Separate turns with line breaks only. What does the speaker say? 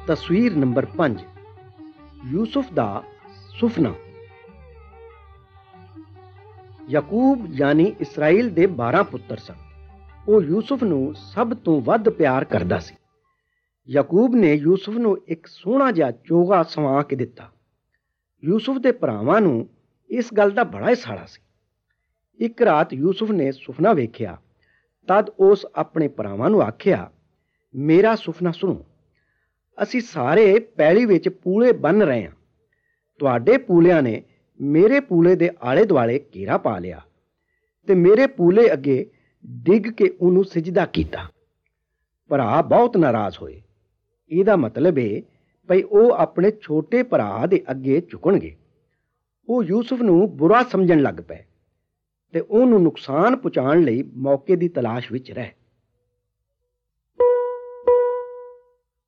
ਤਸਵੀਰ number 5 Yusuf ਦਾ ਸੁਫਨਾ। ਯਾਕੂਬ ਯਾਨੀ ਇਸਰਾਈਲ ਦੇ 12 ਪੁੱਤਰ ਸਨ। ਉਹ ਯੂਸੁਫ ਨੂੰ ਸਭ ਤੋਂ ਵੱਧ ਪਿਆਰ ਕਰਦਾ ਸੀ। ਯਾਕੂਬ ਨੇ ਯੂਸੁਫ ਨੂੰ ਇੱਕ ਸੋਹਣਾ ਜਿਹਾ ਚੋਗਾ ਸਵਾ ਕੇ ਦਿੱਤਾ। ਯੂਸੁਫ ਦੇ ਭਰਾਵਾਂ ਨੂੰ ਇਸ ਗੱਲ ਦਾ ਬੜਾ ਸਾੜਾ ਸੀ। ਇੱਕ ਰਾਤ ਯੂਸੁਫ ਨੇ ਸੁਫਨਾ ਵੇਖਿਆ। ਤਦ ਉਸ ਆਪਣੇ ਭਰਾਵਾਂ ਨੂੰ ਆਖਿਆ, ਮੇਰਾ ਸੁਫਨਾ ਸੁਣੋ। ਅਸੀਂ ਸਾਰੇ ਪੈਲੀ ਵਿੱਚ ਪੂਲੇ ਬੰਨ੍ਹ ਰਹੇ ਹਾਂ। ਤੁਹਾਡੇ ਪੂਲਿਆਂ ਨੇ ਮੇਰੇ ਪੂਲੇ ਦੇ ਆਲੇ ਦੁਆਲੇ ਘੇਰਾ ਪਾ ਲਿਆ ਤੇ ਮੇਰੇ ਪੂਲੇ ਅੱਗੇ ਡਿੱਗ ਕੇ ਉਹਨੂੰ ਸਿਜਦਾ ਕੀਤਾ। ਭਰਾ ਬਹੁਤ ਨਾਰਾਜ਼ ਹੋਏ। ਇਹਦਾ ਮਤਲਬ ਇਹ ਭਈ ਉਹ ਆਪਣੇ ਛੋਟੇ ਭਰਾ ਦੇ ਅੱਗੇ ਝੁਕਣਗੇ। ਉਹ ਯੂਸੁਫ ਨੂੰ ਬੁਰਾ ਸਮਝਣ ਲੱਗ ਪਏ ਤੇ ਉਹਨੂੰ ਨੁਕਸਾਨ ਪਹੁੰਚਾਉਣ ਲਈ ਮੌਕੇ ਦੀ ਤਲਾਸ਼ ਵਿੱਚ ਰਹੇ।